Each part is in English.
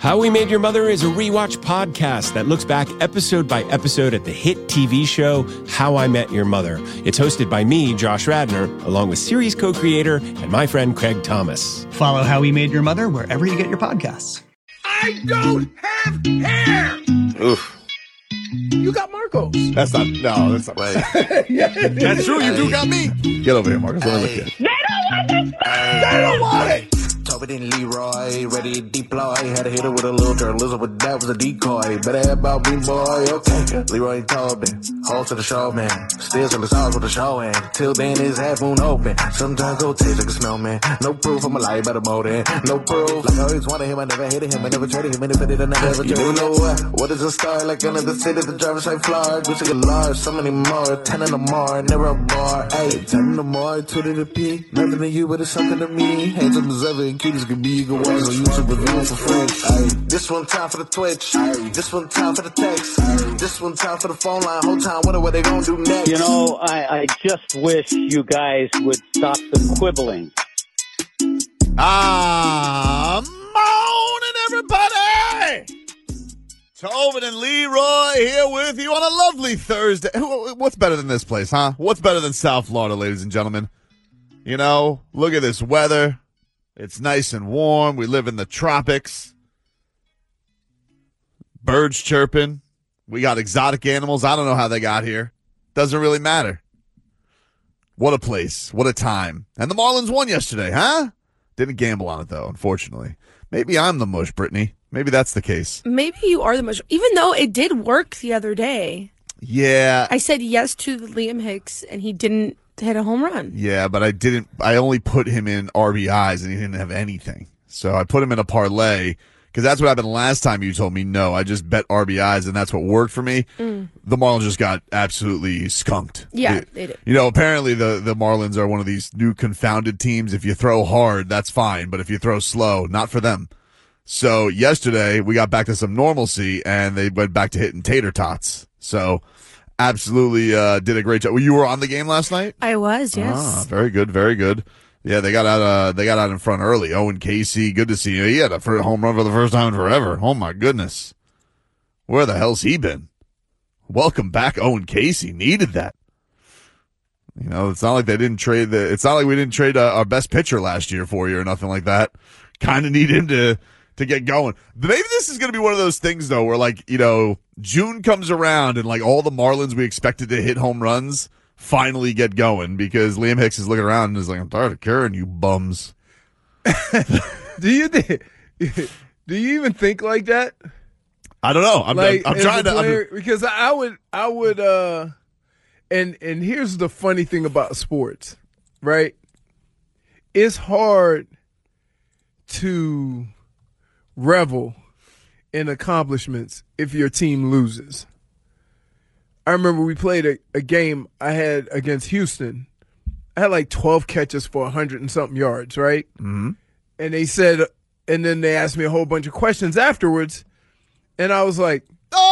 How We Made Your Mother is a rewatch podcast that looks back episode by episode at the hit TV show How I Met Your Mother. It's hosted by me, Josh Radnor, along with series co-creator and my friend Craig Thomas. Follow How We Made Your Mother wherever you get your podcasts. I don't have hair! Oof. You got Marcos. That's not right. Yeah, That's true, you do got me. Get over here, Marcos. Let me look at you. They don't want it! Tobin and Leroy, ready to deploy. Had to hit her with a little journalism, that was a decoy. Better have about me, boy, okay. Leroy and Tobin, hold to the show, man. Still to the stars with the show, and till then is half moon open. Sometimes go taste like a smell, man. No proof, I'm a lie about a motive. No proof, like I always wanted him, I never hated him, I never traded him, and if I did, I never ever traded him. You know what is a star? Like another city, the driver's side floor. Gucci a large, so many more, 10 in the more, never a bar. Ayy, 10 in the more, 2 to the P. Nothing to you, but it's something to me. Handsome as ever, and cute as can be. You can watch on YouTube review for free. Ayy, this one time for the Twitch. Ayy, this one time for the text. Ayy, this one time for the phone line. Whole time, what they gonna do next? You know, I just wish you guys would stop the quibbling. Morning, everybody! Tobin and Leroy here with you on a lovely Thursday. What's better than this place, huh? What's better than South Florida, ladies and gentlemen? You know, look at this weather. It's nice and warm. We live in the tropics. Birds chirping. We got exotic animals. I don't know how they got here. Doesn't really matter. What a place. What a time. And the Marlins won yesterday, huh? Didn't gamble on it, though, unfortunately. Maybe I'm the mush, Brittany. Maybe that's the case. Maybe you are the mush. Even though it did work the other day. Yeah. I said yes to Liam Hicks, and he didn't hit a home run. Yeah, but I only put him in RBIs, and he didn't have anything. So I put him in a parlay, because that's what happened last time you told me no. I just bet RBIs, and that's what worked for me. The Marlins just got absolutely skunked. Yeah, they did. You know, apparently the Marlins are one of these new confounded teams. If you throw hard, that's fine, but if you throw slow, not for them. So yesterday, we got back to some normalcy, and they went back to hitting tater tots. So absolutely did a great job. Well, you were on the game last night? I was, yes. Ah, very good, very good. Yeah, they got out in front early. Owen Casey, good to see you. He had a home run for the first time in forever. Oh my goodness. Where the hell's he been? Welcome back, Owen Casey. Needed that. You know, it's not like they didn't trade it's not like we didn't trade our best pitcher last year for you or nothing like that. Kind of need him to get going. Maybe this is going to be one of those things, though, where, like, you know, June comes around and, like, all the Marlins we expected to hit home runs finally get going because Liam Hicks is looking around and is like, I'm tired of carrying you bums. Do you even think like that? I don't know. I'm trying to. Because I would, and here's the funny thing about sports, right? It's hard to revel in accomplishments if your team loses. I remember we played a game I had against Houston. I had like 12 catches for 100 and something yards, right? Mm-hmm. And they said, and then they asked me a whole bunch of questions afterwards, and I was like,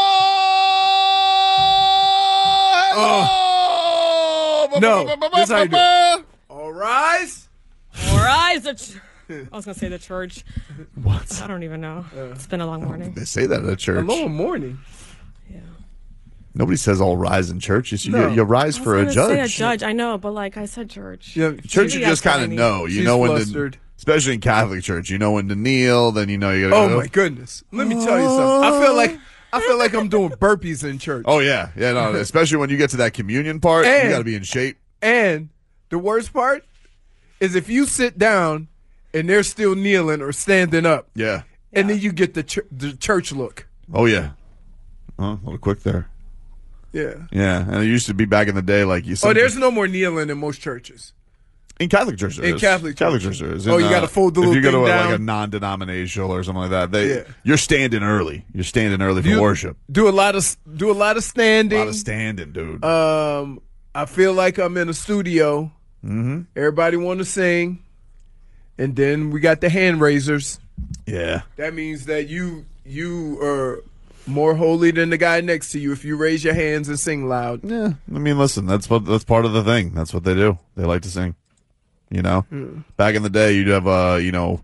no, this is how you do it. All rise. All rise. I was going to say the church. What? I don't even know. It's been a long morning. They say that at church. A long morning. Yeah. Nobody says all rise in church. You rise for a judge. Say a judge. I know, but like I said church. Yeah, church, you just kind of know. You know when to, especially in Catholic church, you know when to kneel, then you know you gotta go. Oh my goodness. Let me tell you something. I feel like I'm doing burpees in church. Oh yeah. Yeah, no, especially when you get to that communion part, you gotta be in shape. And the worst part is if you sit down and they're still kneeling or standing up. Yeah. And then you get the church look. Oh, yeah. Oh, a little quick there. Yeah. Yeah. And it used to be back in the day like you said. Oh, there's no more kneeling in most churches. In Catholic churches. In Catholic churches. Oh, you got to fold the little thing down. If you go to like a non-denominational or something like that, you're standing early. You're standing early for worship. Do a lot of standing. A lot of standing, dude. I feel like I'm in a studio. Mm-hmm. Everybody want to sing. And then we got the hand raisers. Yeah. That means that you are more holy than the guy next to you if you raise your hands and sing loud. Yeah. I mean, listen, that's part of the thing. That's what they do. They like to sing. You know? Back in the day, you'd have,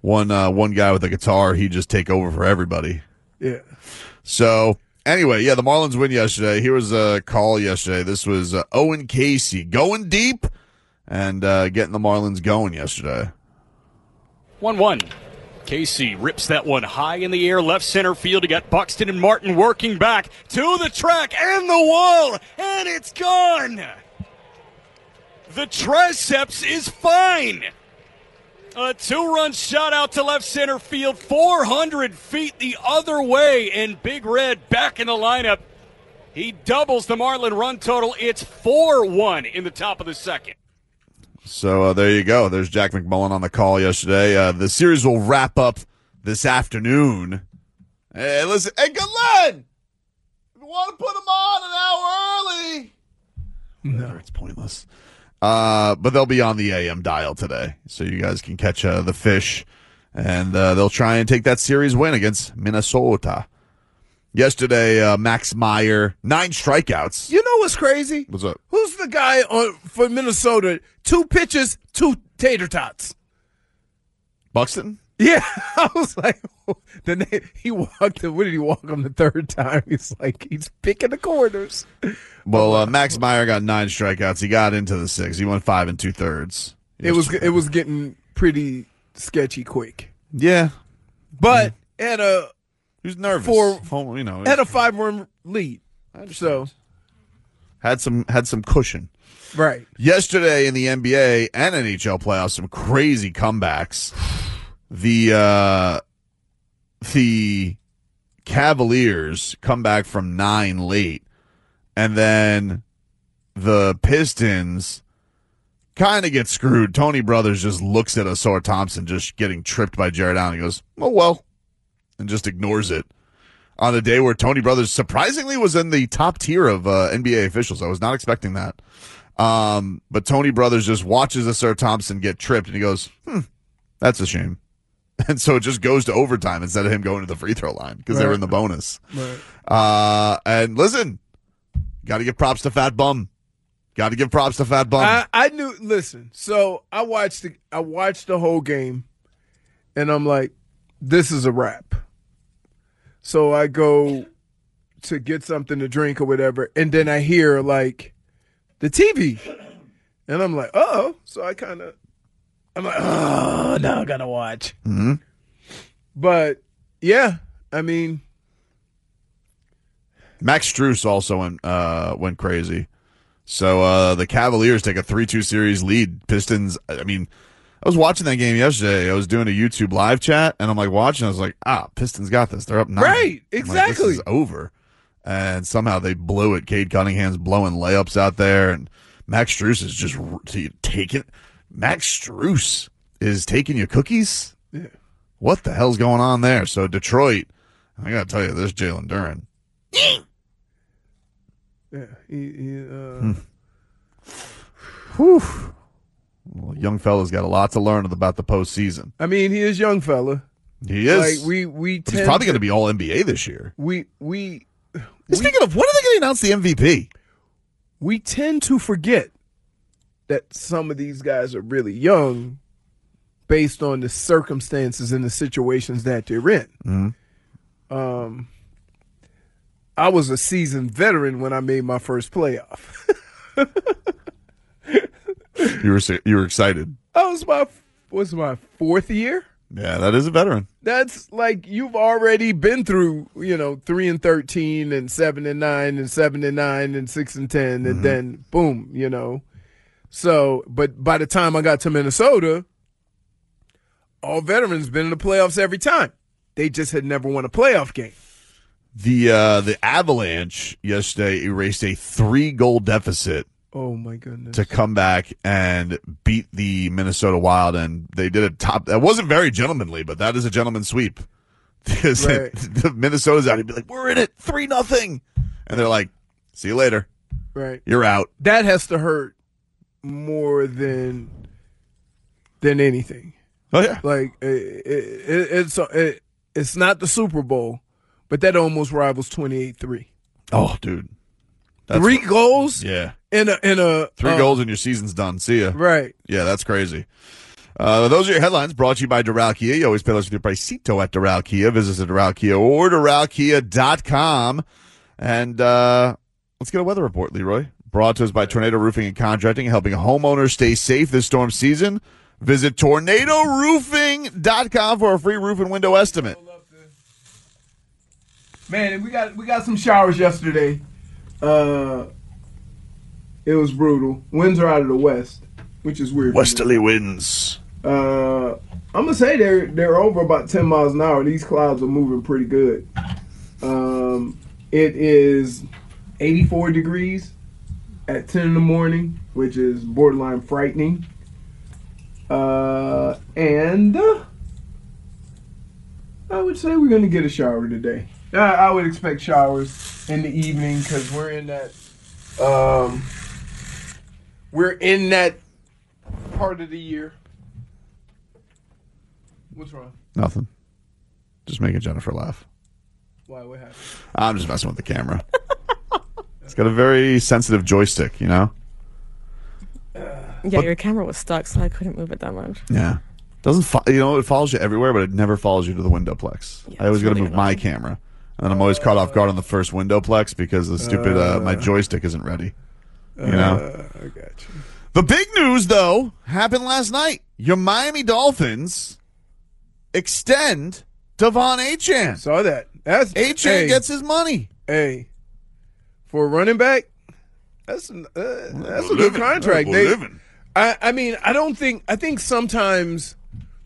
one guy with a guitar, he'd just take over for everybody. Yeah. So anyway, yeah, the Marlins win yesterday. Here was a call yesterday. This was Owen Casey going deep and getting the Marlins going yesterday. 1-1. Casey rips that one high in the air, left center field. You got Buxton and Martin working back to the track and the wall, and it's gone. The triceps is fine. A 2-run shot out to left center field, 400 feet the other way, and Big Red back in the lineup. He doubles the Marlin run total. It's 4-1 in the top of the second. So there you go. There's Jack McMullen on the call yesterday. The series will wrap up this afternoon. Hey, listen. Hey, Glenn! If you want to put them on an hour early. No, it's pointless. But they'll be on the AM dial today, so you guys can catch the fish, and they'll try and take that series win against Minnesota. Yesterday, Max Meyer, 9 strikeouts. You know what's crazy? What's up? Who's the guy for Minnesota? 2 pitches, 2 tater tots. Buxton? Yeah, I was like, then he walked. What did he walk on the 3rd time? He's like, he's picking the corners. Well, Max Meyer got 9 strikeouts. He got into the 6th. He went 5 2/3. It was getting pretty sketchy quick. Yeah, but he was nervous. Had a 5-run lead, so had some cushion. Right. Yesterday in the NBA and NHL playoffs, some crazy comebacks. The Cavaliers come back from 9 late, and then the Pistons kind of get screwed. Tony Brothers just looks at Asar Thompson just getting tripped by Jared Allen. He goes, "Oh, well," and just ignores it on a day where Tony Brothers surprisingly was in the top tier of NBA officials. I was not expecting that. But Tony Brothers just watches Asar Thompson get tripped, and he goes, "That's a shame." And so it just goes to overtime instead of him going to the free throw line because they were in the bonus. Right. And listen, got to give props to Fat Bum. Got to give props to Fat Bum. I knew. Listen, so I watched the whole game, and I'm like, this is a wrap. So I go to get something to drink or whatever, and then I hear like the TV, and I'm like, oh. So I'm like, oh, now I gotta watch. Mm-hmm. But yeah, I mean, Max Strus also went crazy. So the Cavaliers take a 3-2 series lead. Pistons. I mean, I was watching that game yesterday. I was doing a YouTube live chat, and I'm like watching. I was like, Pistons got this. They're up 9. Right, exactly. I'm like, this is over. And somehow they blew it. Cade Cunningham's blowing layups out there, and Max Strus is just taking. Max Strus is taking you cookies? Yeah. What the hell's going on there? So Detroit, I got to tell you, this Jalen Duren. Yeah. Whew. Well, young fella's got a lot to learn about the postseason. I mean, he is young fella. He is. Like we he's probably going to be all NBA this year. Speaking of, when are they going to announce the MVP? We tend to forget that some of these guys are really young based on the circumstances and the situations that they're in. Mm-hmm. I was a seasoned veteran when I made my first playoff. You were excited. Was my 4th year? Yeah, that is a veteran. That's like you've already been through, 3-13 and 7-9 and 7-9 and 6-10 and then boom, So, but by the time I got to Minnesota, all veterans been in the playoffs every time. They just had never won a playoff game. The Avalanche yesterday erased a 3-goal deficit. Oh my goodness! To come back and beat the Minnesota Wild, and they did it top. That wasn't very gentlemanly, but that is a gentleman's sweep. Because the Minnesota's out, he'd be like, "We're in it, 3-0," and they're like, "See you later." Right, you're out. That has to hurt more than anything. Oh yeah, like it's not the Super Bowl, but that almost rivals 28-3. Oh, dude. That's 3 goals? Yeah. In a 3 goals and your season's done. See ya. Right. Yeah, that's crazy. Those are your headlines brought to you by Doral Kia. You always pay less with your pricito at Doral Kia. Visit us at Doral Kia or DoralKia.com. And let's get a weather report, Leroy. Brought to us by Tornado Roofing and Contracting, helping homeowners stay safe this storm season. Visit tornadoroofing.com for a free roof and window estimate. Man, we got some showers yesterday. It was brutal. Winds are out of the west, which is weird. Westerly winds. I'm gonna say they're over about 10 miles an hour. These clouds are moving pretty good. It is 84 degrees at 10 in the morning, which is borderline frightening. And I would say we're gonna get a shower today. I would expect showers in the evening because we're in that part of the year. What's wrong? Nothing. Just making Jennifer laugh. Why? What happened? I'm just messing with the camera. It's got a very sensitive joystick, you know? Yeah, your camera was stuck, so I couldn't move it that much. Yeah. It follows you everywhere, but it never follows you to the windowplex. Yeah, I always got to really move my annoying. camera. And I'm always caught off guard on the first windowplex because the stupid, my joystick isn't ready. You know? I got you. The big news, though, happened last night. Your Miami Dolphins extend Devon Achane. Saw that. Achane gets his money. Hey, for a running back, that's a good contract. I think sometimes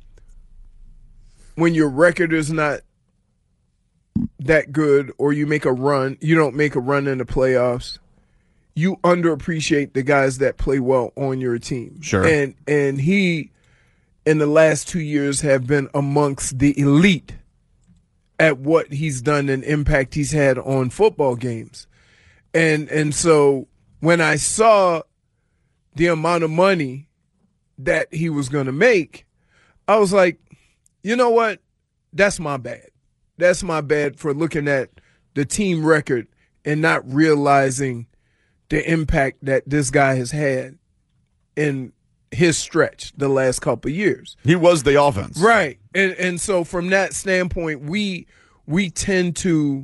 when your record is not that good or you don't make a run in the playoffs, you underappreciate the guys that play well on your team. Sure. And he, in the last 2 years, have been amongst the elite at what he's done and impact he's had on football games. And so when I saw the amount of money that he was going to make, I was like, you know what? That's my bad. That's my bad for looking at the team record and not realizing the impact that this guy has had in his stretch the last couple of years. He was the offense. Right. And so from that standpoint, we tend to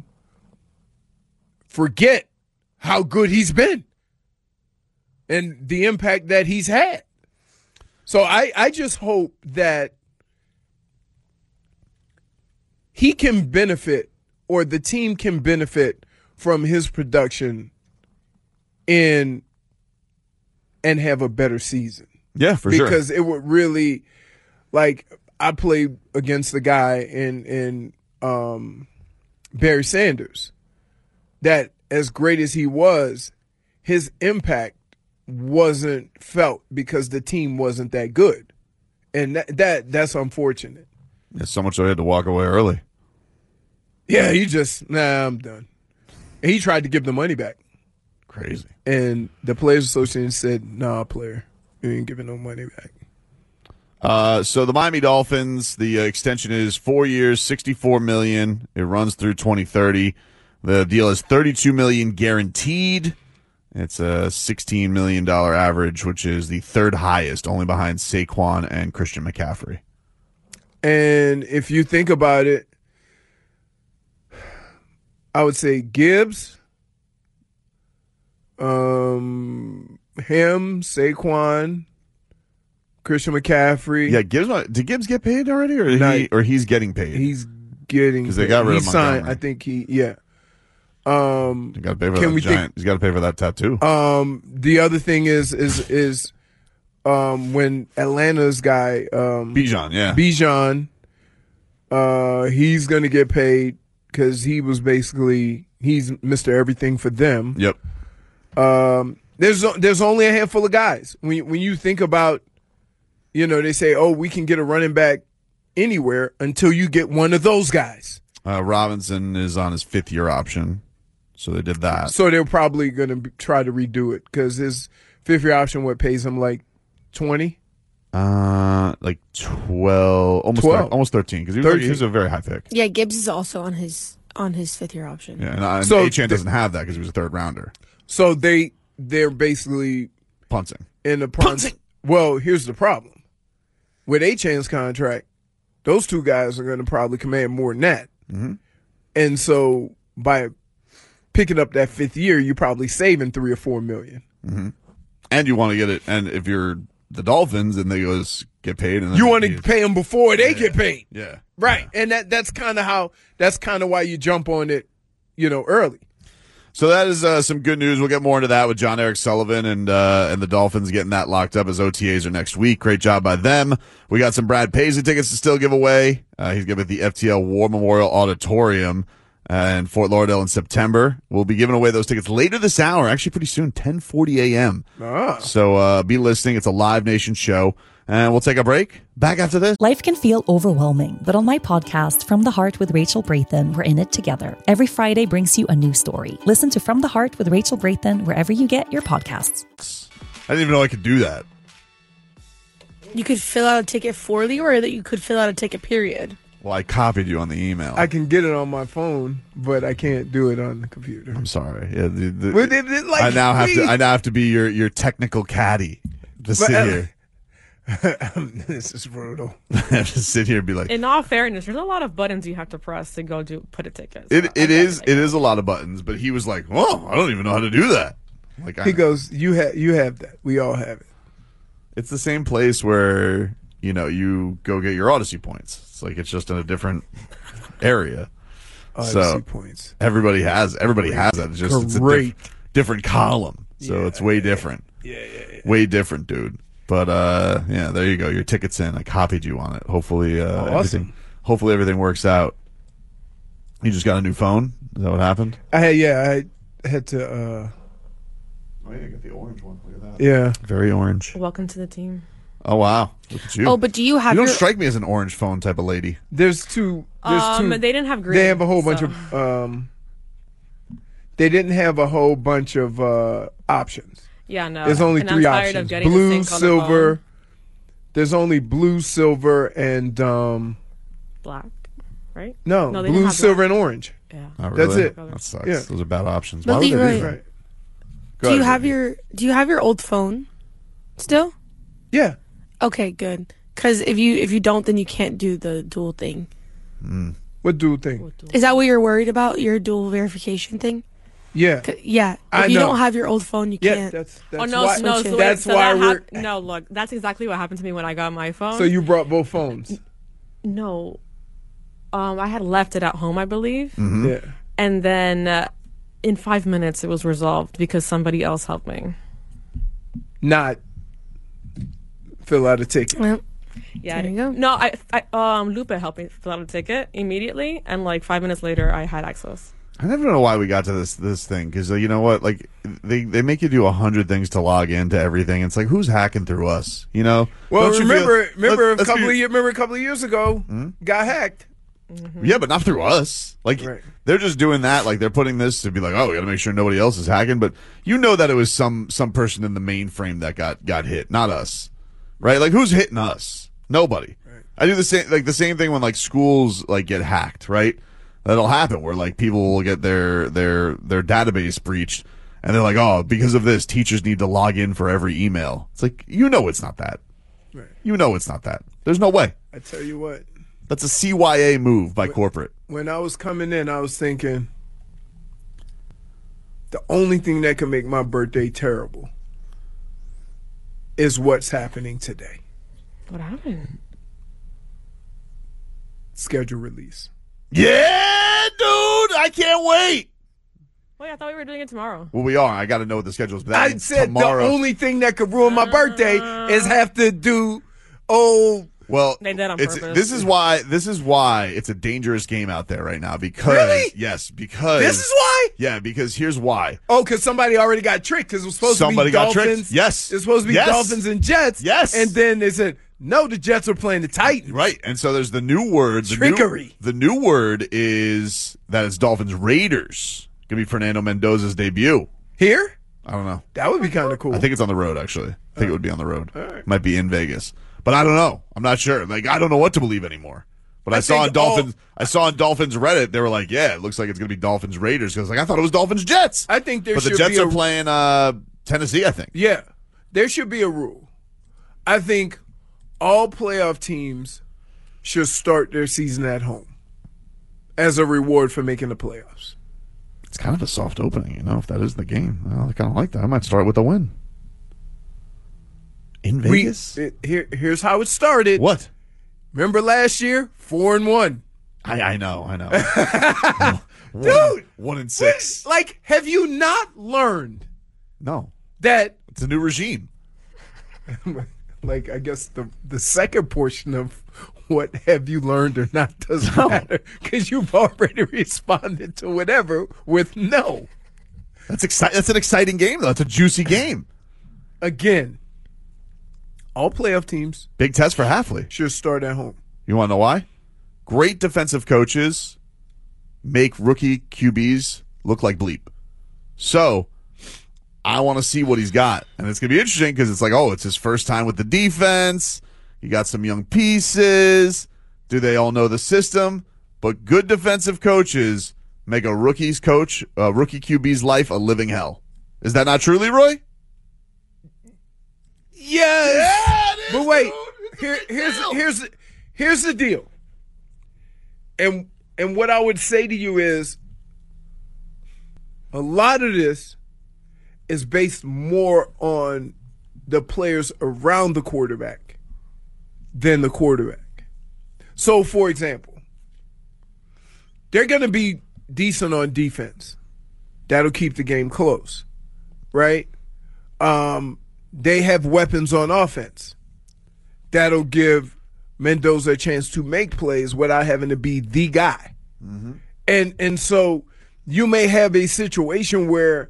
forget how good he's been and the impact that he's had. So I just hope that he can benefit, or the team can benefit from his production and have a better season. Yeah, for sure. Because it would really, like, I played against the guy in Barry Sanders, that as great as he was, his impact wasn't felt because the team wasn't that good. And that's unfortunate. Yeah, so much so he had to walk away early. Yeah, I'm done. And he tried to give the money back. Crazy. And the Players Association said, nah, player, you ain't giving no money back. So the Miami Dolphins, the extension is 4 years, $64 million. It runs through 2030. The deal is $32 million guaranteed. It's a $16 million average, which is the third highest, only behind Saquon and Christian McCaffrey. And if you think about it, I would say Gibbs, him, Saquon, Christian McCaffrey. Yeah, did Gibbs get paid already, or he's getting paid? He's getting, because they got rid of Montgomery. Signed, I think yeah. You got to pay for that giant. He's got to pay for that tattoo. The other thing is when Atlanta's guy Bijan, he's gonna get paid because he's Mr. Everything for them. Yep. There's only a handful of guys when you think about, they say, oh, we can get a running back anywhere until you get one of those guys. Robinson is on his 5th-year option. So they did that. So they're probably going to try to redo it because his 5th-year option pays him like 20? Like 12, almost 13 because he was a very high pick. Yeah, Gibbs is also on his 5th-year option. Yeah, and so Achane doesn't have that because he was a 3rd rounder. So they're basically punting in the punting. Well, here's the problem. with Achane's contract, those two guys are going to probably command more than that. Mm-hmm. And so by picking up that 5th year, you're probably saving $3 or $4 million. Mm-hmm. And you want to get it. And if you're the Dolphins and they get paid, and then You want to pay them before they get paid. Yeah. Right. And that's kind of why you jump on it, early. So that is some good news. We'll get more into that with John Eric Sullivan and the Dolphins getting that locked up as OTAs are next week. Great job by them. We got some Brad Paisley tickets to still give away. He's giving the FTL War Memorial Auditorium in Fort Lauderdale in September. We'll be giving away those tickets later this hour, actually pretty soon, 10:40 a.m. So be listening. It's a Live Nation show. And we'll take a break. Back after this. Life can feel overwhelming, but on my podcast, From the Heart with Rachel Braithen, we're in it together. Every Friday brings you a new story. Listen to From the Heart with Rachel Braithen wherever you get your podcasts. I didn't even know I could do that. You could fill out a ticket for Leo, or that you could fill out a ticket, period. Well, I copied you on the email. I can get it on my phone, but I can't do it on the computer. I'm sorry. Yeah, Like, I now have to be your technical caddy to sit here. This is brutal. I have to sit here and be like. In all fairness, there's a lot of buttons you have to press to go put a ticket. So it is a lot of buttons, but he was like, "Oh, I don't even know how to do that." Like he goes, "You have that. We all have it." It's the same place where you go get your Odyssey points. It's like it's just in a different area. Odyssey points. Everybody has that. It's just it's a different column, so it's way different. Yeah. Way different, dude. But there you go. Your ticket's in. I copied you on it. Hopefully, awesome. Hopefully everything works out. You just got a new phone. Is that what happened? I had to. Oh, yeah, I got the orange one. Look at that. Yeah, very orange. Welcome to the team. Oh wow, look at you. Oh, but do you have? You don't strike me as an orange phone type of lady. There's two. They didn't have green. They have a whole bunch of. They didn't have a whole bunch of options. Yeah, no. There's only and 3 I'm tired options: of getting blue, the sync on silver. the phone. There's only blue, silver, and black, right? No, they blue, didn't have silver, black. and orange. Yeah, that's it. That sucks. Yeah. Those are bad options. But Why would they do Leroy, that? Do you have your old phone still? Yeah. Okay, good. Because if you don't, then you can't do the dual thing. What dual thing? Is that what you're worried about? Your dual verification thing? Yeah. Yeah. If you don't have your old phone, you can't. That's oh no, why, no. So that's so why that we're. no, look, that's exactly what happened to me when I got my phone. So you brought both phones? No, I had left it at home, I believe. Mm-hmm. Yeah. And then in 5 minutes, it was resolved because somebody else helped me. Not fill out a ticket. Well, Yeah, there you go. No, Lupe helped me fill out a ticket immediately, and like 5 minutes later, I had access. I never know why we got to this thing, because you know what? Like they make you do 100 things to log into everything. It's like, who's hacking through us? Well, Don't you remember feel- a couple of years ago, got hacked. Yeah, but not through us. Like they're just doing that. Like they're putting this to be like, oh, we got to make sure nobody else is hacking. But you know that it was some person in the mainframe that got hit, not us, right? Like who's hitting us? Nobody. Right. I do the same thing when like schools like get hacked, right? That'll happen where like people will get their database breached, and they're like, oh, because of this, teachers need to log in for every email. It's like, it's not that. Right. It's not that. There's no way. I tell you what. That's a CYA move by corporate. When I was coming in, I was thinking the only thing that can make my birthday terrible is what's happening today. What happened? Schedule release. Yeah, dude, I can't wait. Wait, I thought we were doing it tomorrow. Well, we are. I got to know what the schedule is. But I said tomorrow. The only thing that could ruin my birthday is have to do Well, they did on purpose. This is why it's a dangerous game out there right now. Because Really? yes, because this is why. Yeah, because here's why. Oh, because somebody already got tricked. Because it was supposed Somebody to be got Dolphins. tricked. Yes, it's supposed to be Yes. Dolphins and Jets. Yes, and then they said no. The Jets are playing the Titans. Right, and so there's the new word. Trickery. The new word is that it's Dolphins Raiders. Gonna be Fernando Mendoza's debut here. I don't know. That would be kind of cool. I think it's on the road. Actually, I think it would be on the road. Right. Might be in Vegas, but I don't know. I'm not sure. Like I don't know what to believe anymore. But I saw on Dolphins Reddit, they were like, "Yeah, it looks like it's going to be Dolphins Raiders." Because I thought it was Dolphins Jets. I think there but should the Jets be are playing Tennessee. I think. Yeah, there should be a rule. I think all playoff teams should start their season at home as a reward for making the playoffs. It's kind of a soft opening, if that is the game. I kind of like that. I might start with a win. In Vegas? Here's how it started. What? Remember last year? 4-1. I know. Dude! 1-6. Like, have you not learned? No. That it's a new regime. Like, I guess the second portion of what have you learned or not doesn't matter, because you've already responded to whatever with no. That's an exciting game, though. It's a juicy game. Again, all playoff teams. Big test for Hafley. Should start at home. You want to know why? Great defensive coaches make rookie QBs look like bleep. So I want to see what he's got. And it's going to be interesting because it's like, it's his first time with the defense. You got some young pieces. Do they all know the system? But good defensive coaches make a rookie QB's life a living hell. Is that not true, Leroy? Yes. Yeah, it is, but wait, here's the deal. And what I would say to you is, a lot of this is based more on the players around the quarterback than the quarterback. So, for example, they're going to be decent on defense. That'll keep the game close, right? They have weapons on offense. That'll give Mendoza a chance to make plays without having to be the guy. Mm-hmm. And so you may have a situation where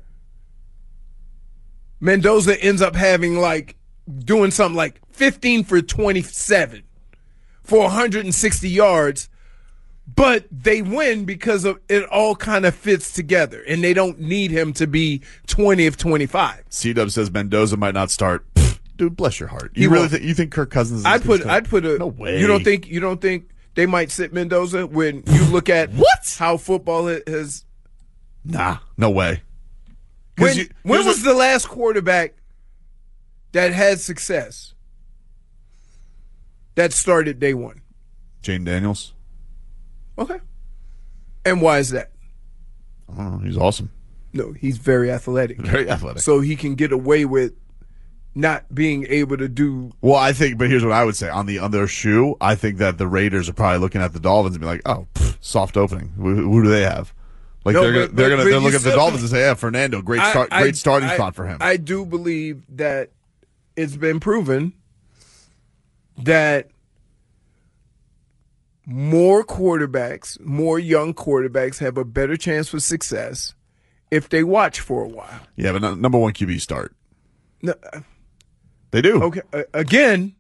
Mendoza ends up having doing something like 15 for 27 for 160 yards, but they win because of it all kind of fits together, and they don't need him to be 20 of 25. C-Dub says Mendoza might not start. Dude, bless your heart. You think Kirk Cousins is I'd put a no way. You don't think they might sit Mendoza when you look at how football has? Nah, no way. When was the last quarterback that had success that started day one? Jane Daniels. Okay. And why is that? I don't know. He's awesome. No, he's very athletic. Very athletic. So he can get away with not being able to do. Well, I think, but here's what I would say on their shoe. I think that the Raiders are probably looking at the Dolphins and be like, soft opening. Who do they have? Like they're looking at the Dolphins and say, yeah, Fernando, great starting spot for him. I do believe that it's been proven that more young quarterbacks have a better chance for success if they watch for a while. Yeah, but number one QB start. No, they do. Okay, again,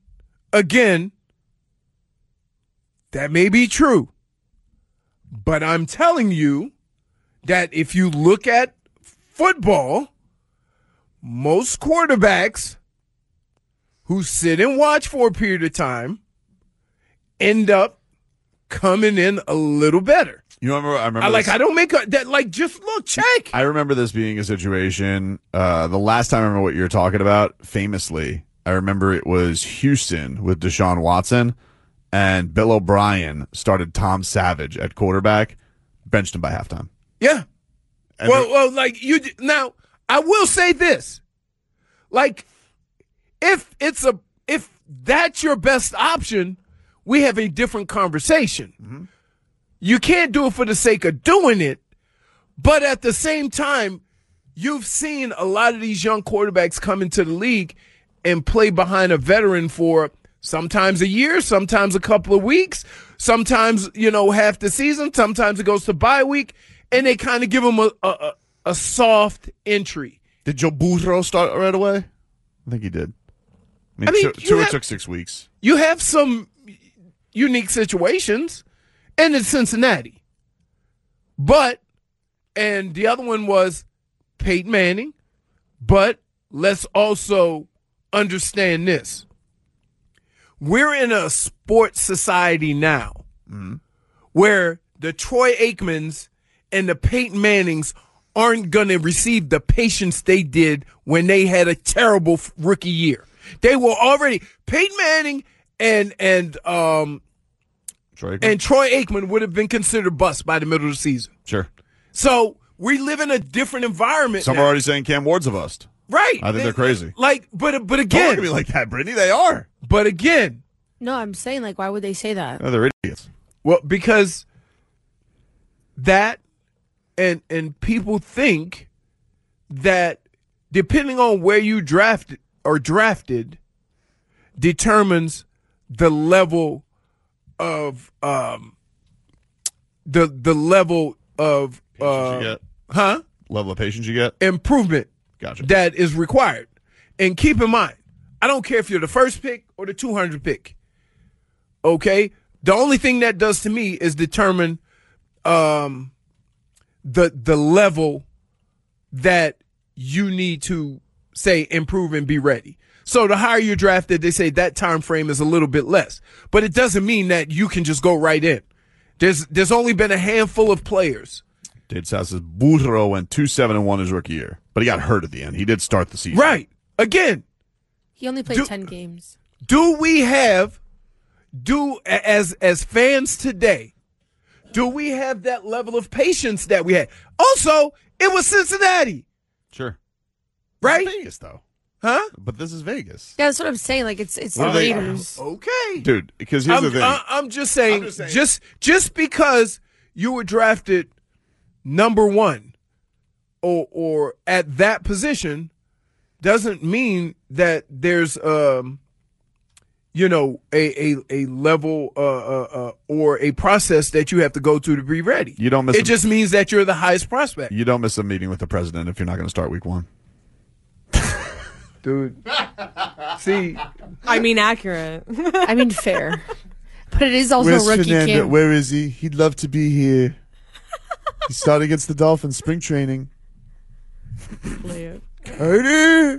that may be true, but I'm telling you that if you look at football, most quarterbacks who sit and watch for a period of time end up coming in a little better. I remember. I don't make that. Just look, check. I remember this being a situation. The last time I remember what you're talking about, famously, I remember it was Houston with Deshaun Watson, and Bill O'Brien started Tom Savage at quarterback, benched him by halftime. Yeah. Now I will say this, if that's your best option, we have a different conversation. Mm-hmm. You can't do it for the sake of doing it, but at the same time, you've seen a lot of these young quarterbacks come into the league and play behind a veteran for sometimes a year, sometimes a couple of weeks, sometimes, half the season, sometimes it goes to bye week, and they kind of give them a soft entry. Did Joe Burrow start right away? I think he did. I mean Tua took 6 weeks. You have some unique situations, and it's Cincinnati. And the other one was Peyton Manning, but let's also understand this. We're in a sports society now where the Troy Aikmans and the Peyton Mannings aren't going to receive the patience they did when they had a terrible rookie year. They were already – Peyton Manning and Troy Aikman? and Troy Aikman would have been considered bust by the middle of the season. Sure. So we live in a different environment. Some now. are already saying Cam Ward's a bust. Right. I think they're crazy. Like, but Don't look again, at me like that, Brittany. They are. but again, No, I'm saying, like, why would they say that? No, they're idiots. well, because that and people think that depending on where you drafted determines the level of the level of Patience you get. Level of patience you get. improvement Gotcha. that is required. And keep in mind, I don't care if you're the first pick or the 200 pick. Okay? The only thing that does to me is determine the level that you need to say improve and be ready. So the higher you're drafted, they say that time frame is a little bit less. But it doesn't mean that you can just go right in. There's only been a handful of players. Dade South says Burro went 2-7-1 his rookie year, but he got hurt at the end. He did start the season. Right. Again, He only played 10 games. as fans today, do we have that level of patience that we had? Also, it was Cincinnati. Sure. Right? It's Vegas, though. Huh? But this is Vegas. Yeah, that's what I'm saying. Like, it's the What are they- Raiders. Okay. Dude, because here's the thing. I'm just saying, just because you were drafted number one or at that position doesn't mean that there's a level or a process that you have to go to be ready. You don't miss it just means that you're the highest prospect. You don't miss a meeting with the president if you're not going to start week one. Dude. See, I mean, accurate. I mean, fair. But it is also rookie camp. Where is he? He'd love to be here. He started against the Dolphins spring training. Play it. Cody.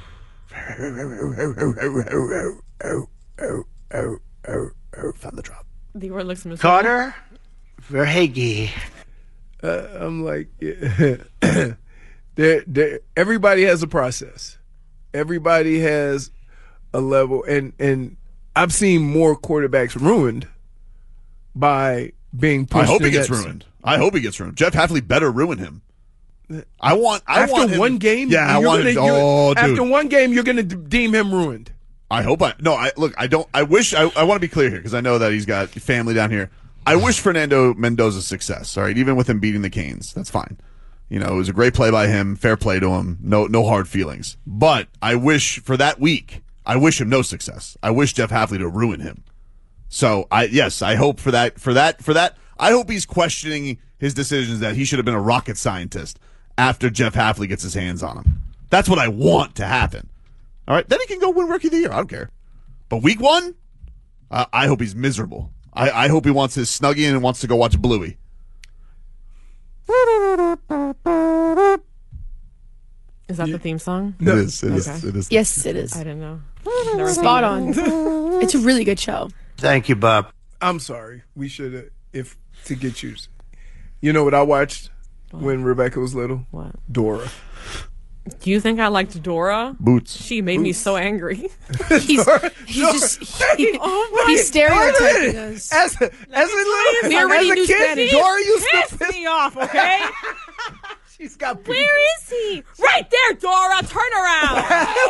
Found the drop. The word looks miserable. Carter Verhage. I'm like, everybody has a process. Everybody has a level, and I've seen more quarterbacks ruined by being pushed. I hope he in gets that- ruined. I hope he gets ruined. Jeff Hafley better ruin him. I want After him- one game, Yeah, I you're want him. gonna- Oh, dude. after one game, you're going to deem him ruined. I hope I wish I want to be clear here because I know that he's got family down here. I wish Fernando Mendoza success. All right, even with him beating the Canes, that's fine. You know, it was a great play by him. Fair play to him. No hard feelings. But I wish for that week, I wish him no success. I wish Jeff Hafley to ruin him. So I hope for that. I hope he's questioning his decisions that he should have been a rocket scientist after Jeff Hafley gets his hands on him. That's what I want to happen. All right, then he can go win Rookie of the Year. I don't care. But week one, I hope he's miserable. I hope he wants his Snuggie and wants to go watch Bluey. Is that the theme song? No. It is. It is. Yes, it is. I didn't know. Spot on. It's a really good show. Thank you, Bob. I'm sorry. We should have, to get you. You know what I watched when Rebecca was little? What? Dora. Do you think I liked Dora? Boots. She made me so angry. He's stereotyping us. As a little, We already as a knew kid, Spanish. Dora used to Pissed me off, okay? She's got Where is he? Right there, Dora. Turn around.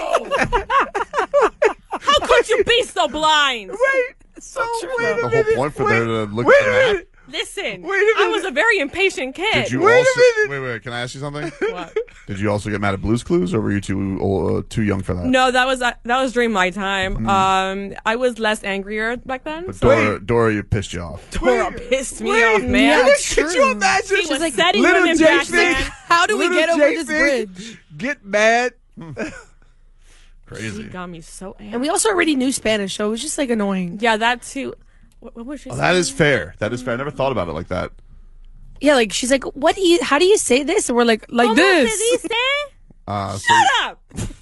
How could you be so blind? Wait. So wait a The whole minute. point for wait, there to look wait at a that. minute. Listen, Wait a I minute. was a very impatient kid. Did you Wait a also, minute. Wait. Can I ask you something? What? Did you also get mad at Blue's Clues, or were you too young for that? No, that was during my time. I was less angrier back then. But so Dora, you pissed you off. Dora pissed me off, man. Yeah, Could it's you true. imagine? She was like, setting little women J back Fig, then. How do we little get over J this Fig bridge? Get mad. She Crazy. got me so angry. And we also already knew Spanish, so it was just like annoying. Yeah, that too. What was she Oh, saying? that is fair. That is fair. I never thought about it like that. Yeah, like she's like, how do you say this? And we're like this. So Shut up!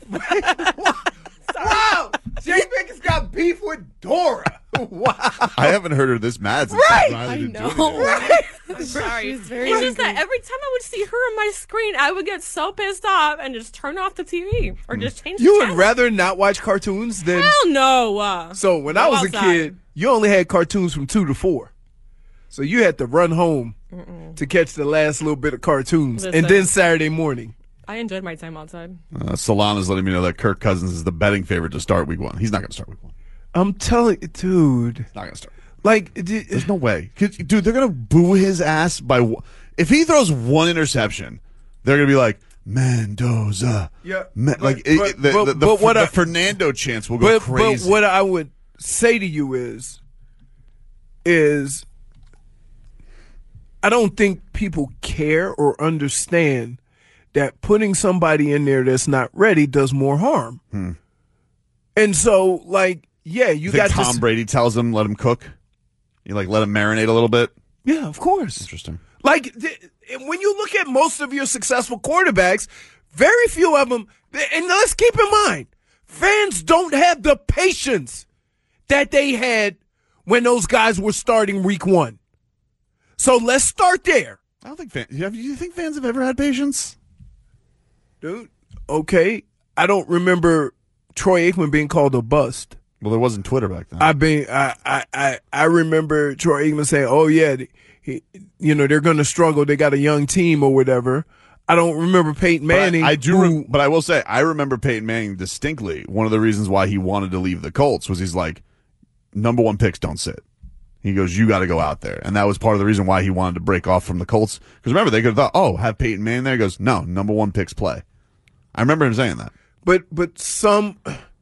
Wow. J Fig has got beef with Dora. Wow. I haven't heard her this mad since Right. Riley I didn't do know. anything. I'm sorry. She's very It's just angry. that every time I would see her on my screen, I would get so pissed off and just turn off the TV or just change the You would channel. rather not watch cartoons than. Hell no. So when Go I was outside. a kid, you only had cartoons from 2 to 4. So you had to run home to catch the last little bit of cartoons, and Listen. then Saturday morning. I enjoyed my time outside. Solana's letting me know that Kirk Cousins is the betting favorite to start week 1. He's not going to start week 1. I'm telling you, dude. Not going to start. Like, there's no way. Dude, they're going to boo his ass if he throws one interception, they're going to be like, Mendoza. Yeah. The Fernando chance will go crazy. But what I would say to you is I don't think people care or understand that putting somebody in there that's not ready does more harm. And so, like, yeah, you think got Tom Brady tells him, let him cook? You let him marinate a little bit? Yeah, of course. Interesting. Like, when you look at most of your successful quarterbacks, very few of them, and let's keep in mind, fans don't have the patience that they had when those guys were starting week 1. So let's start there. I don't think you think fans have ever had patience? Dude, okay. I don't remember Troy Aikman being called a bust. Well, there wasn't Twitter back then. I remember Troy Aikman saying, "Oh yeah, they're going to struggle. They got a young team or whatever." I don't remember Peyton Manning. But I will say I remember Peyton Manning distinctly. One of the reasons why he wanted to leave the Colts was he's like, number 1 picks don't sit. He goes, you got to go out there, and that was part of the reason why he wanted to break off from the Colts. Because remember, they could have thought, oh, have Peyton Manning there. He goes, no, number 1 picks play. I remember him saying that. But some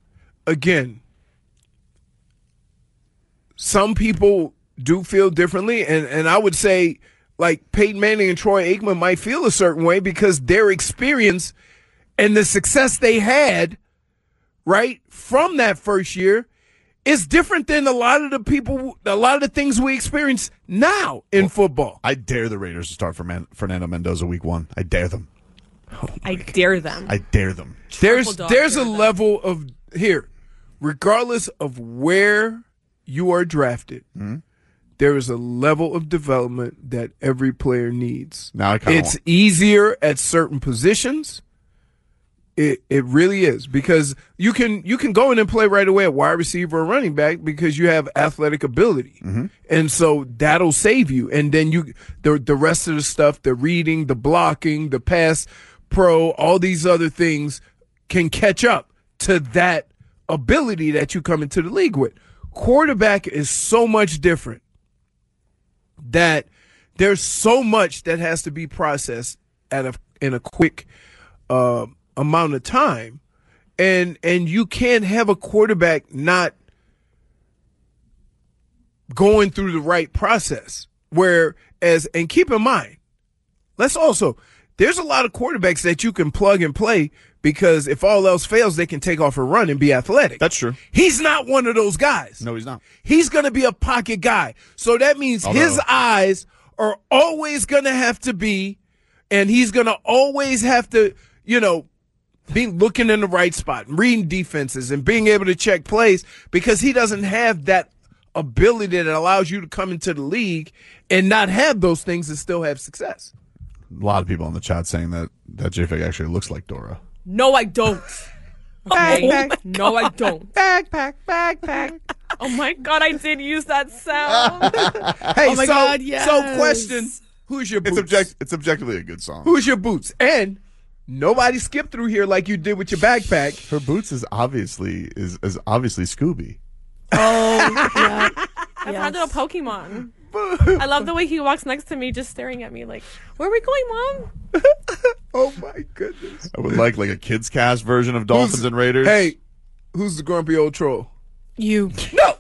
people do feel differently, and I would say, like, Peyton Manning and Troy Aikman might feel a certain way because their experience and the success they had, right, from that first year is different than a lot of the things we experience now in football. I dare the Raiders to start for Fernando Mendoza week 1. I dare them. I dare them. I dare them. There's a level of here, regardless of where you are drafted, there is a level of development that every player needs. Now it's easier at certain positions. It really is, because you can go in and play right away at wide receiver or running back because you have athletic ability, and so that'll save you. And then the rest of the stuff, the reading, the blocking, the pass pro, all these other things can catch up to that ability that you come into the league with. Quarterback is so much different that there's so much that has to be processed in a quick amount of time, and you can't have a quarterback not going through the right process. And keep in mind, there's a lot of quarterbacks that you can plug and play because if all else fails, they can take off a run and be athletic. That's true. He's not one of those guys. No, he's not. He's going to be a pocket guy. So that means his eyes are always going to have to be, and he's going to always have to, be looking in the right spot, and reading defenses, and being able to check plays, because he doesn't have that ability that allows you to come into the league and not have those things and still have success. A lot of people in the chat saying that JFig actually looks like Dora. No, I don't. Backpack. No, I don't. Backpack. Oh my God, I did use that sound. Hey, oh my God, yes. So question, who's your boots? It's objectively a good song. Who's your boots? And nobody skipped through here like you did with your backpack. Her boots is obviously Scooby. Oh, yeah. I've had a Pokemon. I love the way he walks next to me just staring at me like, where are we going, Mom? Oh my goodness. I would like a kids cast version of Dolphins and Raiders. Hey, who's the grumpy old troll? You. No.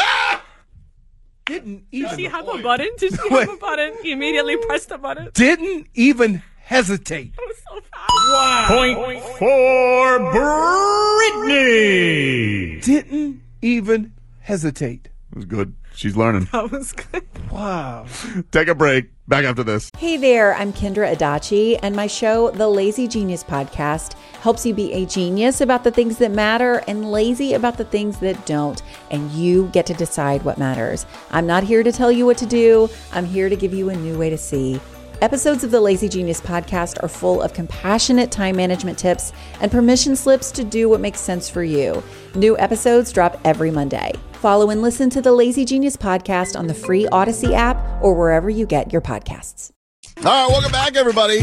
Didn't even. Did she have a button? Did she have a button? He immediately pressed the button. Didn't even hesitate. That was so fast. Wow. Point for Brittany. Didn't even hesitate. It was good. She's learning. That was good. Wow. Take a break. Back after this. Hey there, I'm Kendra Adachi, and my show, The Lazy Genius Podcast, helps you be a genius about the things that matter and lazy about the things that don't, and you get to decide what matters. I'm not here to tell you what to do. I'm here to give you a new way to see. Episodes of the Lazy Genius Podcast are full of compassionate time management tips and permission slips to do what makes sense for you. New episodes drop every Monday. Follow and listen to the Lazy Genius Podcast on the free Odyssey app or wherever you get your podcasts. All right, welcome back, everybody.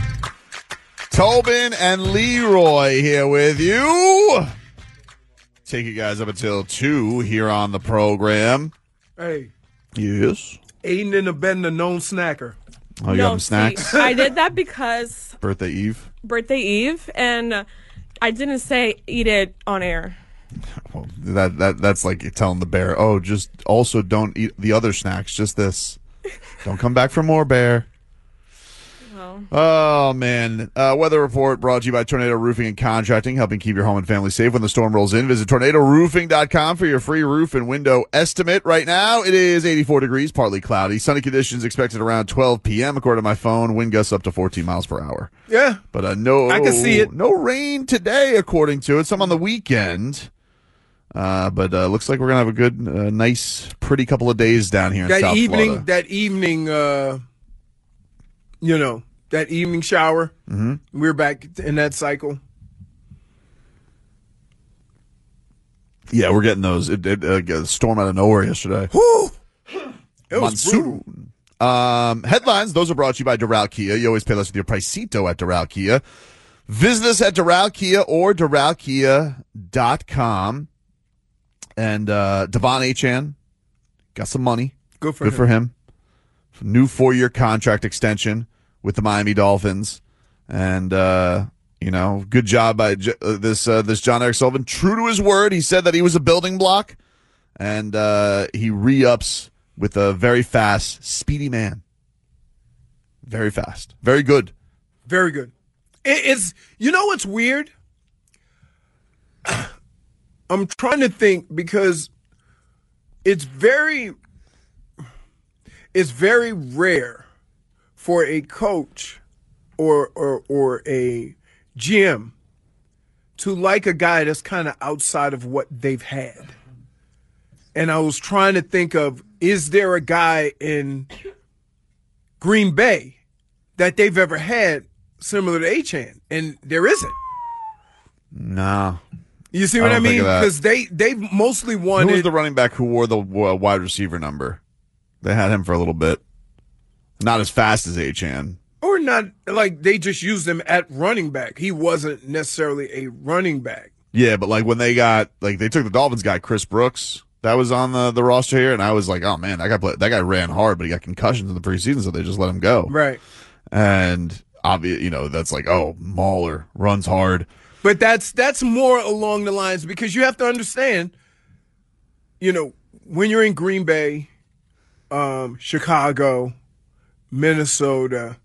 Tobin and Leroy here with you. Take you guys up until 2 here on the program. Hey. Yes? Aiden in the bed, the known snacker. Oh, you got some snacks? I did that because Birthday Eve, and I didn't say eat it on air. Well, that's like telling the bear, oh, just also don't eat the other snacks, just this. Don't come back for more, bear. Oh, man. Weather report brought to you by Tornado Roofing and Contracting, helping keep your home and family safe when the storm rolls in. Visit tornadoroofing.com for your free roof and window estimate. Right now, it is 84 degrees, partly cloudy. Sunny conditions expected around 12 p.m. according to my phone. Wind gusts up to 14 miles per hour. Yeah. But no, I can see it. No rain today, according to it. Some on the weekend. But looks like we're going to have a good, nice, pretty couple of days down here in South Florida. That evening, that evening shower. Mm-hmm. We're back in that cycle. Yeah, we're getting those. It a storm out of nowhere yesterday. Whew. It was brutal. Headlines, those are brought to you by Doral Kia. You always pay less with your Pricito at Doral Kia. Visit us at Doral Kia or DoralKia.com. And Devon Achane got some money. Good for him. New 4-year contract extension with the Miami Dolphins. And, good job by this John Eric Sullivan. True to his word, he said that he was a building block. And he re-ups with a very fast, speedy man. Very fast. Very good. Very good. It's what's weird? I'm trying to think because it's very rare for a coach or a GM to like a guy that's kind of outside of what they've had. And I was trying to think of, is there a guy in Green Bay that they've ever had similar to Achane? And there isn't. No. You see what I mean? Because they've mostly wanted. Who was the running back who wore the wide receiver number? They had him for a little bit. Not as fast as Achane. Or not, like they just used him at running back. He wasn't necessarily a running back. Yeah, but like when they took the Dolphins guy, Chris Brooks, that was on the roster here, and I was like, oh man, that guy ran hard, but he got concussions in the preseason, so they just let him go. Right. And obviously, that's like, oh, Mauler runs hard. But that's more along the lines because you have to understand, when you're in Green Bay, Chicago, Minnesota,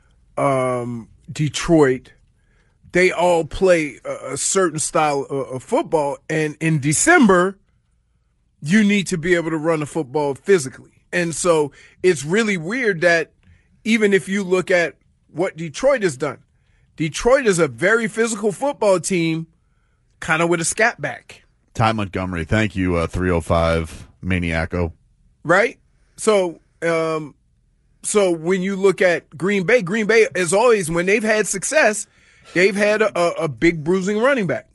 Detroit, they all play a certain style of football. And in December, you need to be able to run the football physically. And so it's really weird that even if you look at what Detroit has done, Detroit is a very physical football team, kind of with a scat back. Ty Montgomery, thank you, 305 Maniaco. Right? So when you look at Green Bay, as always, when they've had success, they've had a big bruising running back.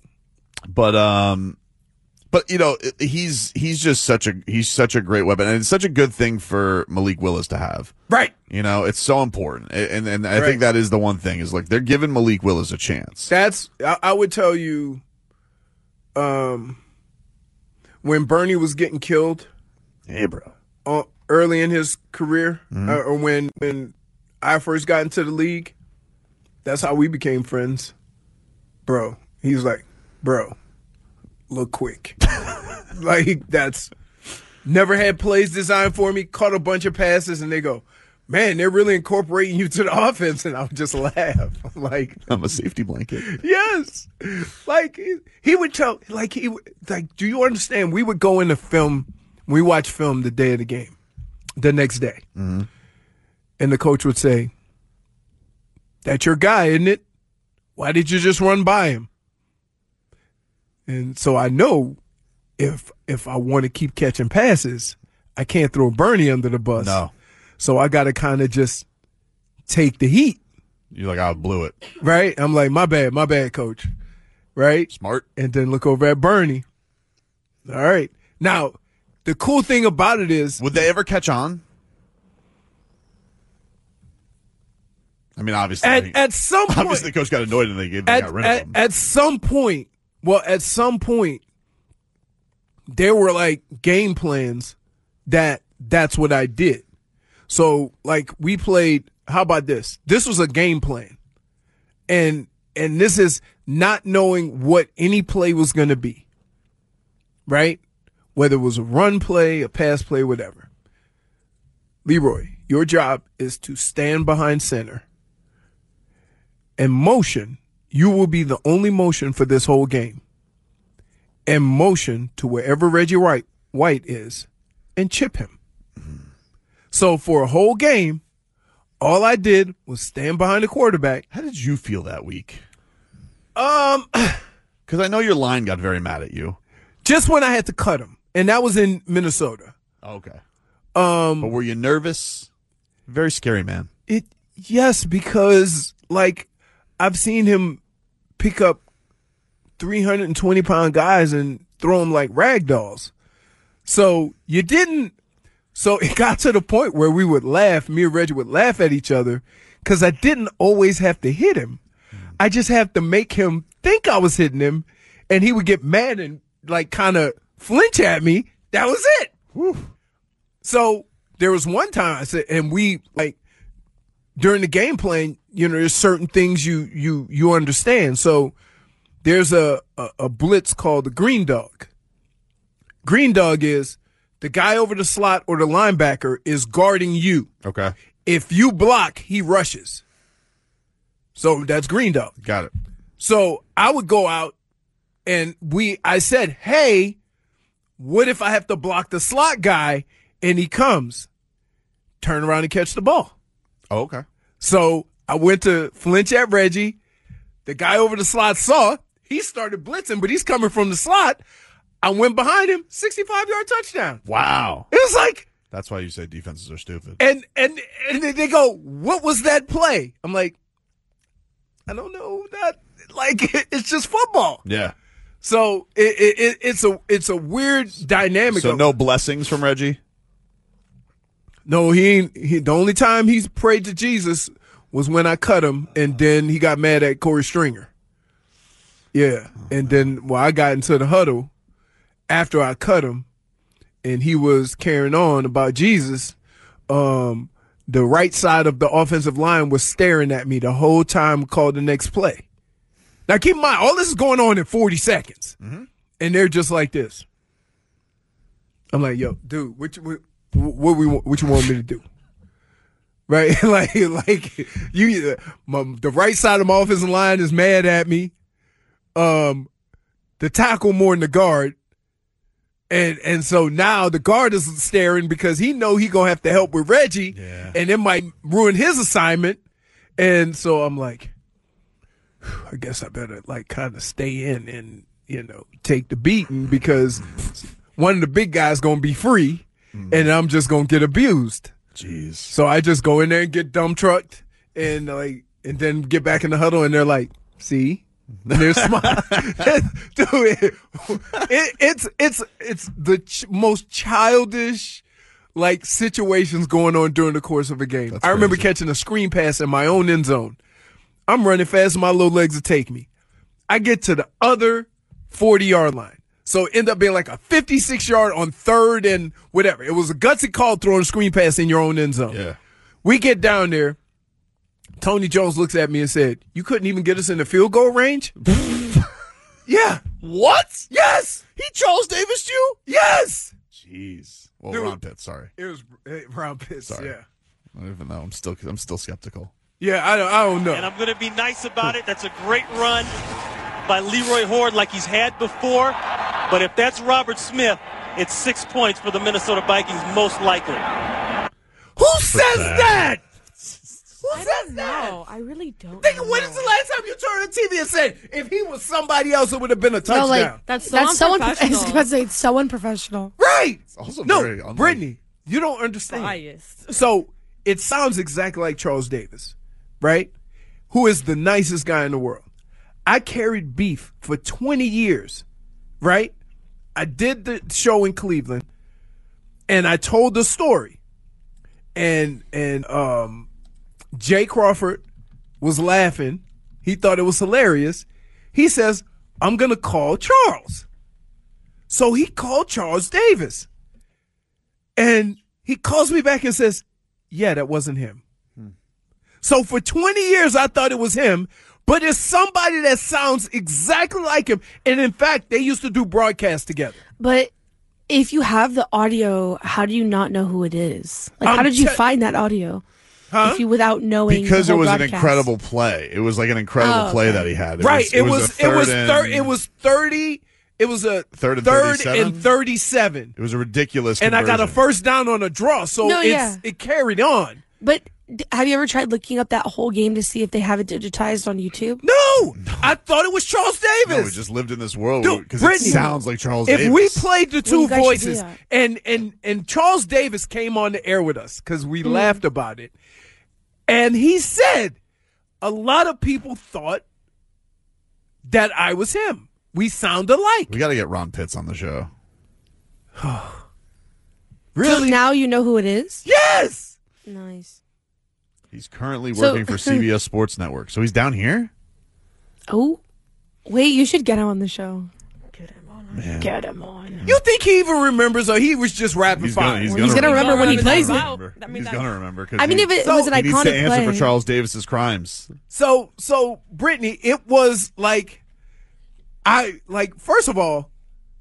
But he's just such a great weapon, and it's such a good thing for Malik Willis to have. Right. It's so important, and I think that is the one thing is like they're giving Malik Willis a chance. I would tell you, when Bernie was getting killed, hey bro, early in his career, or when I first got into the league, that's how we became friends, bro. He's like, bro, look quick. Like, that's never had plays designed for me, caught a bunch of passes, and they go, man, they're really incorporating you to the offense, and I would just laugh. Like, I'm a safety blanket. Yes. Like, he would tell, do you understand? We would go into film, we watch film the day of the game, the next day. Mm-hmm. And the coach would say, "That's your guy, isn't it? Why did you just run by him?" And so I know if I want to keep catching passes, I can't throw Bernie under the bus. No. So I got to kind of just take the heat. You're like, I blew it. Right? I'm like, my bad, coach. Right? Smart. And then look over at Bernie. All right. Now, the cool thing about it is. Would they ever catch on? I mean, obviously. At some point. Obviously, the coach got annoyed and they got rid of him. At some point, there were like game plans that's what I did. So, like, we played. How about this? This was a game plan. And this is not knowing what any play was going to be. Right? Whether it was a run play, a pass play, whatever. Leroy, your job is to stand behind center and motion. You will be the only motion for this whole game. And motion to wherever Reggie White is and chip him. So for a whole game, all I did was stand behind the quarterback. How did you feel that week? Because I know your line got very mad at you. Just when I had to cut him. And that was in Minnesota. Okay. But were you nervous? Very scary, man. Yes, because, like, I've seen him pick up 320-pound guys and throw them like rag dolls. So it got to the point where we would laugh, me and Reggie would laugh at each other because I didn't always have to hit him. I just have to make him think I was hitting him, and he would get mad and, like, kind of flinch at me. That was it. Whew. So there was one time I said, and we, like, during the game plan, there's certain things you understand. So there's a blitz called the green dog. Green dog is the guy over the slot or the linebacker is guarding you. Okay. If you block, he rushes. So that's green dog. Got it. So I would go out and I said, hey, what if I have to block the slot guy and he comes? Turn around and catch the ball. Oh, okay. So I went to flinch at Reggie. The guy over the slot saw. He started blitzing, but he's coming from the slot. I went behind him, 65-yard touchdown. Wow. It was like. That's why you say defenses are stupid. And they go, what was that play? I'm like, I don't know. It's just football. Yeah. So it's a weird dynamic. So no blessings from Reggie? No, he ain't. The only time he's prayed to Jesus was when I cut him, and then he got mad at Corey Stringer. Yeah. And then, I got into the huddle after I cut him, and he was carrying on about Jesus. The right side of the offensive line was staring at me the whole time, called the next play. Now, keep in mind, all this is going on in 40 seconds, and they're just like this. I'm like, yo, dude, what you want me to do? Right? The right side of my offensive line is mad at me. The tackle more than the guard. And so now the guard is staring because he know he gonna have to help with Reggie, and it might ruin his assignment. And so I'm like, I guess I better kind of stay in and take the beating because one of the big guys gonna be free, and I'm just gonna get abused. Jeez. So I just go in there and get dumb trucked, and then get back in the huddle, and they're like, see. And they're smiling. Dude, it's the most childish situations going on during the course of a game. I remember catching a screen pass in my own end zone. I'm running fast and my little legs will take me. I get to the other 40-yard line. So it ended up being like a 56-yard on third and whatever. It was a gutsy call throwing a screen pass in your own end zone. Yeah. We get down there. Tony Jones looks at me and said, you couldn't even get us in the field goal range? Yeah. What? Yes. He Charles Davis you? Yes. Jeez. Well, Dude, Ron Pitts, sorry. It was Ron Pitts, sorry. Yeah. Even though I'm still skeptical. Yeah, I don't know. And I'm going to be nice about it. That's a great run by Leroy Hoard like he's had before. But if that's Robert Smith, it's 6 points for the Minnesota Vikings, most likely. Who says that? Who says that? No, I really don't. Think, when is the last time you turned on TV and said, if he was somebody else, it would have been a touchdown? No, like, That's so unprofessional. I was about to say, it's so unprofessional. Right. It's also No, very unlike- Brittany, you don't understand. Biased. So it sounds exactly like Charles Davis, right? Who is the nicest guy in the world. I carried beef for 20 years, right? I did the show in Cleveland, and I told the story. And Jay Crawford was laughing. He thought it was hilarious. He says, I'm going to call Charles. So he called Charles Davis. And he calls me back and says, yeah, that wasn't him. So for 20 years, I thought it was him, but it's somebody that sounds exactly like him. And in fact, they used to do broadcasts together. But if you have the audio, how do you not know who it is? Like, how did you find that audio? Huh? If you without knowing Because the it whole was an broadcast? incredible play. It was like an incredible play that he had. It was 30. It was a Third and third 37? and 37. It was a ridiculous And I got a conversion. first down on a draw, so it carried on. But have you ever tried looking up that whole game to see if they have it digitized on YouTube? No, I thought it was Charles Davis. No, we just lived in this world Dude, because it Brittany, sounds like Charles if Davis. we played the Well, two you guys should do voices, that. and Charles Davis came on the air with us because we laughed about it, and he said a lot of people thought that I was him. We sound alike. We got to get Ron Pitts on the show. Really? So now you know who it is? Yes. Nice. He's currently So- working for CBS Sports Network. So he's down here? Oh, wait, you should get him on the show. Man. Get him on. You think he even remembers, or he was just rapping He's fire? gonna remember when he plays it. He's going to remember. 'cause I mean, if it was an he needs to iconic answer for play. Charles Davis's crimes. So Brittany, it was like, first of all,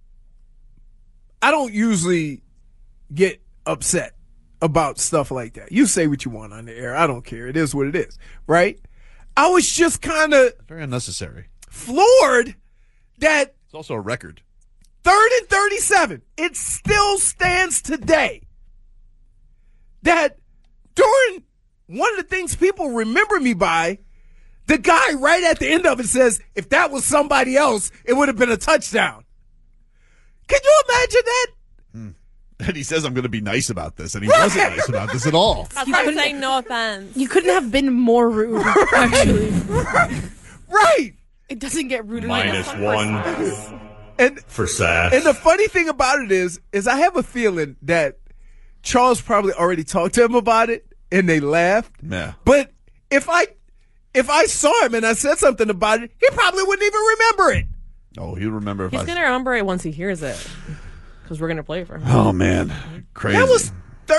I don't usually get upset about stuff like that. You say what you want on the air. I don't care. It is what it is, right? I was just kind of Very unnecessary. floored that It's also a record. 3rd and 37, it still stands today that during one of the things people remember me by, the guy right at the end of it says, if that was somebody else, it would have been a touchdown. Can you imagine that? And he says, I'm going to be nice about this. And he wasn't nice about this at all. That's like saying no offense. You couldn't have been more rude, actually. Right. It doesn't get ruder. -1 And for Sass. And the funny thing about it is I have a feeling that Charles probably already talked to him about it and they laughed. Yeah. But if I saw him and I said something about it, he probably wouldn't even remember it. Oh, he'll remember if He's I... going to remember it once he hears it. Because we're going to play for him. Oh, man. Crazy. That was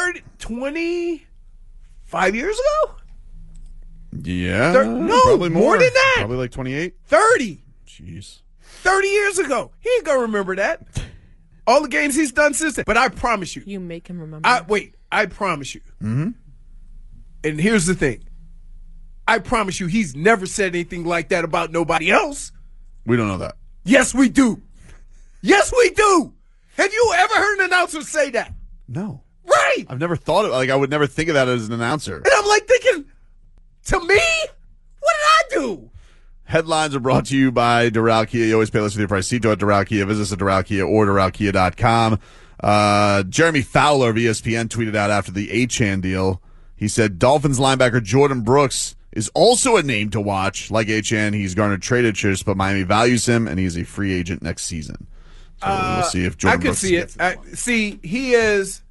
25 years ago? Yeah. No, probably more than that. Probably like 28. 30. Jeez. 30 years ago. He ain't going to remember that. All the games he's done since then. But I promise you. You make him remember. I promise you. Mm-hmm. And here's the thing. I promise you he's never said anything like that about nobody else. We don't know that. Yes, we do. Yes, we do. Have you ever heard an announcer say that? No. Right. I've never thought of I would never think of that as an announcer. And I'm like thinking, to me? What did I do? Headlines are brought to you by Doral Kia. You always pay less with your price. See to at Doral Kia. Visit us at Doral Kia or DoralKia.com. Jeremy Fowler of ESPN tweeted out after the Achane deal. He said Dolphins linebacker Jordan Brooks is also a name to watch. Like Achane, he's garnered trade interest, but Miami values him, and he's a free agent next season. So we'll see if Jordan I can Brooks see gets it. See, he is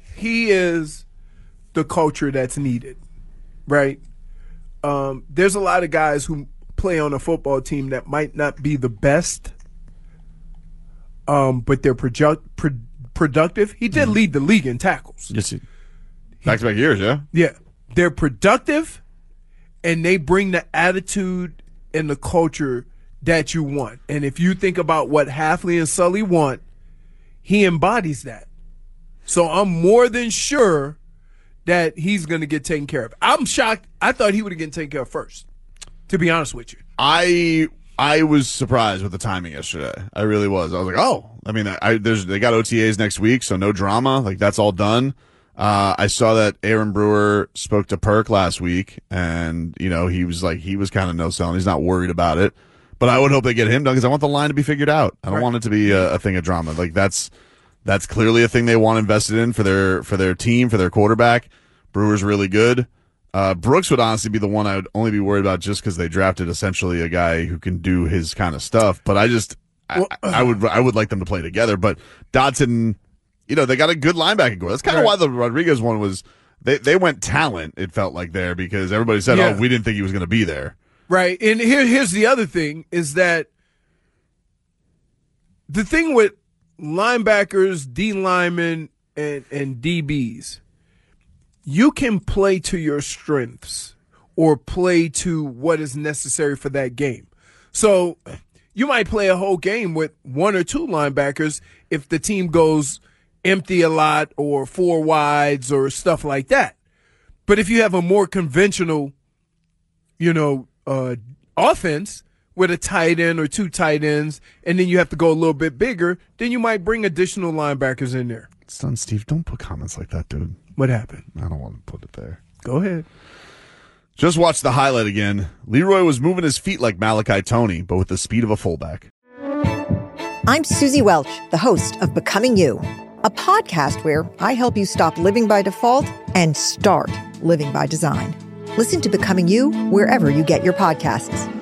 the culture that's needed, right? There's a lot of guys who play on a football team that might not be the best, but they're productive. He did lead the league in tackles. Yes, back-to-back years, yeah? Yeah. They're productive, and they bring the attitude and the culture that you want. And if you think about what Hafley and Sully want, he embodies that. So I'm more than sure that he's going to get taken care of. I'm shocked. I thought he would have gotten taken care of first, to be honest with you. I was surprised with the timing yesterday. I really was. I was like, oh. I mean, they got OTAs next week, so no drama. Like, that's all done. I saw that Aaron Brewer spoke to Perk last week, and he was kind of no selling. He's not worried about it, but I would hope they get him done because I want the line to be figured out. I don't want it to be a thing of drama. Like that's clearly a thing they want invested in for their team, for their quarterback. Brewer's really good. Brooks would honestly be the one I would only be worried about just because they drafted essentially a guy who can do his kind of stuff. But I would like them to play together. But Dotson, they got a good linebacking core. That's kind of why the Rodriguez one was. They went talent. It felt like there because everybody said, "Oh, we didn't think he was going to be there." Right, and here's the other thing is that the thing with linebackers, D linemen, and DBs. You can play to your strengths or play to what is necessary for that game. So you might play a whole game with one or two linebackers if the team goes empty a lot or four wides or stuff like that. But if you have a more conventional, offense with a tight end or two tight ends, and then you have to go a little bit bigger, then you might bring additional linebackers in there. Son, Steve, don't put comments like that, dude. What happened? I don't want to put it there. Go ahead. Just watch the highlight again. Leroy was moving his feet like Malachi Toney, but with the speed of a fullback. I'm Susie Welch, the host of Becoming You, a podcast where I help you stop living by default and start living by design. Listen to Becoming You wherever you get your podcasts.